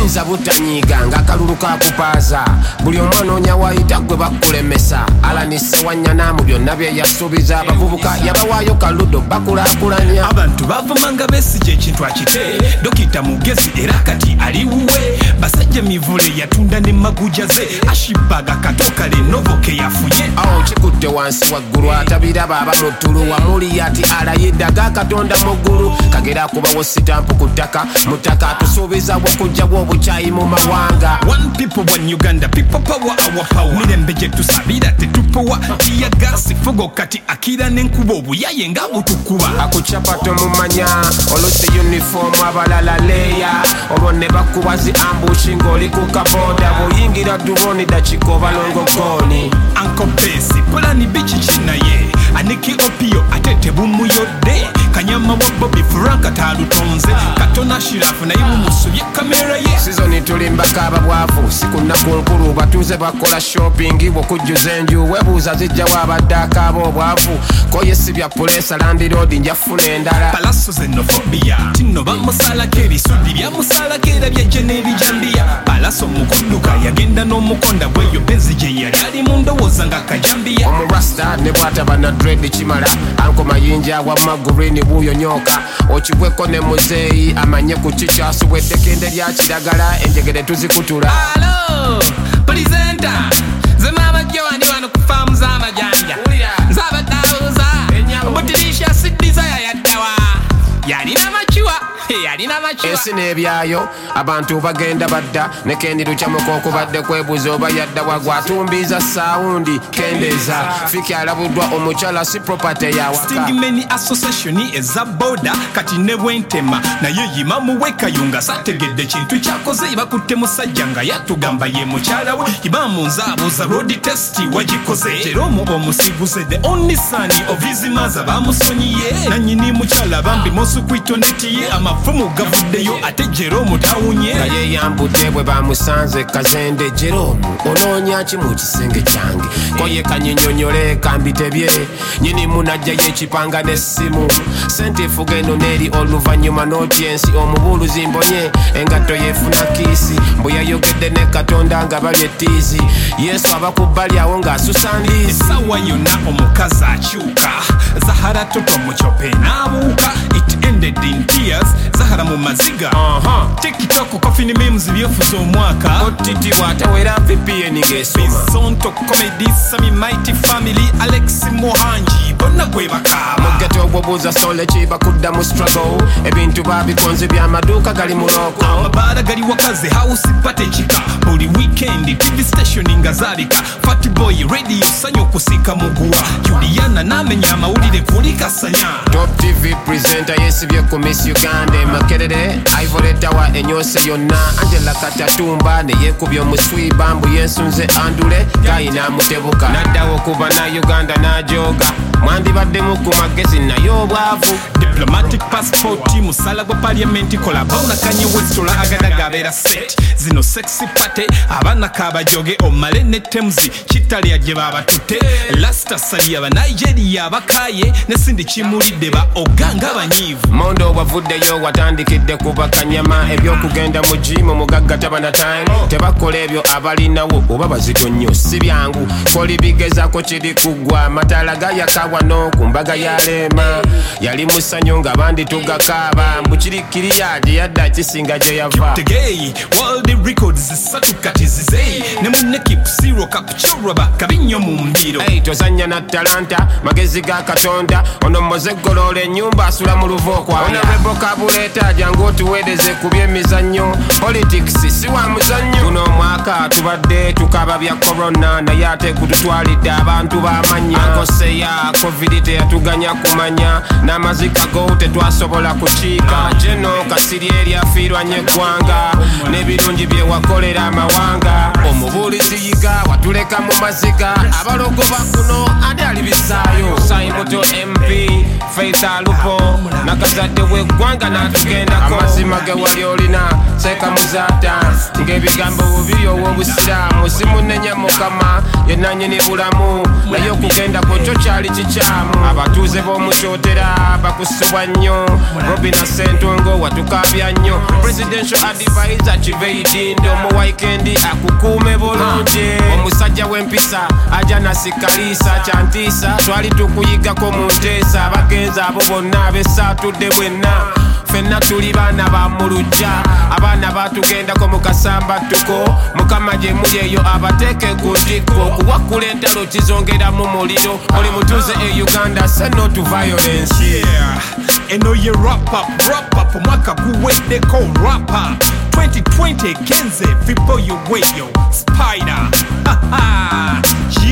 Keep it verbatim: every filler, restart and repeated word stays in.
buyinza butanyiiga ng'akalulu kakupaaza buli omwanoonya waayita gwe bakulemesa alanise wannyana mu byonna bye yasuubiza abavubuka yabawaayo kaludo bakulaakulanya abantu bavumanga besigye ekintu akite dokita mugezi era kati ali wuwe basajja mivule yatunda ne maguja ze ashibaga katoka lenovo ke yafuye awo kikutte wansi waggulu atabiraba aba mu ttulu wamuli ati alayiddaga katonda mu ggulu kagera kubawo sitampu ku ttaka mu ttaka tusuubiza bw'okujjawo obukyayi mu mawanga one people one Uganda people power our power mirembe gye tusabira tetupowa tiya gasi fugo kati akira n'enkuba obuyaye nga butukuba akucapa tomumanya olusi uniform abalala leya olwo ne bakubazi ambushi ng'oli ku kaboda bw'oyingira duboni dakiko balongogoni ankopesi polani bichi chinaye aniki opio atete bumuyodde kanyama wa Bobby Franka talutonze katona shirafu na ibu musubye kamera ye sizoni tulimbaka ababwavu sikunaku nkulu batuze bakola shopping bw'okujjuza enju webuuza zijja wabaddaako ab'obwavu koyesibya pulesa landi road njafuna endala palaso xenophobia tino bamusalako ebisudi byamusalako era byajje n'ebijambiya palaso mukudduka yagenda n'omukonda bweyo benzi gye yali ali mu ndowooza nga kajambiya omurasta ne bwataba na dread kimala anko mayinja wamma gurini buuyo nyoka okigweko ne muzeeyi amanye ku kikyasuwedde kende lya kiragala enjegere tuzikutula alo pulizenta ze maama jjo wandi wano ku faamu z'amajanja nzabaddaawuza omutirisha siddiza yayaddawa yalina makiwa yalina makiwa ensi n'ebyayo abantu bagenda badda ne kendi lukyamuka okubadde kwebuuza oba yadda wagwa atumbiiza saawundi kendeeza fiki alabuddwa omukyala si property yawaka stingmeni association eza boda kati ne bwentema naye yima muwekayo nga sategedde kintu kyakoze bakutte musajja nga yatugamba ye mukyala we iba munzaabuuza road test wagikoze jeromu omusiguze the only son of his mother bamusonyiye nanyini mukyala bambi mosukwitondetiye amafumu gavuddeyo ate jeromu tawunye nga yeyambudde bwe bamusanze kazende jeromu onoonya ki mu kisenge kyange koye kanyinyonyole kambitebye nyini munajjayo ekipanga n'essimu sente efuga eno n'eri oluvannyuma n'otyensi omubuluzi mbonye engatto yeefuna kiisi mbu yayogedde ne katonda nga bali ettiizi yesu abakubbali awo ng'asusa ndiizi esawa yonna omukazi akyuka zahara toto mucyope n'abuuka it ended in tears zahara mu maziga uh-huh. tiktok coffee memes byefuza omwaka otiti bwatawera vpn gesoma bisonto comedy sami mighty family Alex Mohanji bonna gwe bakaba mugeto obwobuuza sole kiba kudda mu struggle ebintu babikonze by'amaduuka gali mu loko amabaala gali wakaze house party chika buli weekend tv station nga zalika fat boy radio sanyo kusika muguwa Juliana namenya amawulire kuli kasanya top tv presenter yesibye ku Miss Uganda makerere Ivory Tower enyose yonna Angela Katatumba ne yekubye omuswiba mbu yensunze andule gayina mutebuka naddawo kuba na Uganda najoga mwandibaddemu ku magezi nayo obwavu diplomatic passport musala gwa parliament kola bauna kanye westola agadaga abera set zino sexy party abana kabajoge omale ne temzi kitali aje baba tute lasta sali aba Nigeria abakaye ne sindi kimulidde ba oganga banyivu mondo bavuddeyo watandikidde kuba kanyama ebyokugenda mu gym omugagga tabana time tebakola ebyo abalinawo oba bazito nnyo si byangu koli bigezako kiri kugwa amatala gayakawa no ku mbaga ya leema yali musanyo nga bandi tugakaaba mbukirikiriya gye yadda kisinga gye yava tegei world records satukati zizei ne munekip zero kakuchuraba kabinyo mu mbiro hey, tozanya na talanta magezi ga katonda ono mozeggoloola ennyumba asula mu luvookwa ono bwebokabuleeta jangu otuweereze ku by'emizannyo politics si wa muzannyo guno omwaka tubadde tukaba bya corona naye ate kututwalidde abantu b'amannya ankoseya covid teyatuganya kumanya n'amazika go tetwasobola kukiika jeno kasiri eryafiirwa nnyo eggwanga n'ebirungi bye wakolera amawanga omubuulizi yiga watuleka mu maziga abalogo bakuno andi alibisaayo sayi muto M P Faith Alupo nakazadde w'eggwanga n'atugendako amazima ge wali olina seeka muzaata ng'ebigambo bubiri ow'obusiraamu simunenya mukama ye nannyini bulamu naye okugenda ku kyo kyali kikyamu abatuuze b'omukyotera bakusubwa nnyo Robina Ssentongo watukaabya nnyo presidential advisor Kiveidindo mu weekend akukuume bulungi omusajja w'empisa aja nasikaliisa kyantiisa twali tukuyigako mu nteesa abagenzi abo bonna ab'essaatudde mwenna fenna tuli baana ba mulujja abaana batugendako mu kasambattuko mukama gye muli eyo abateeke ku ntikko okuwakula entalo kizongeramu muliro oli mutuuze e Uganda say no to violence. Yeah, eno ye wrap up, wrap up omwaka guweddeko wrap up twenty twenty genze vipo yoweyo Spider. Haha.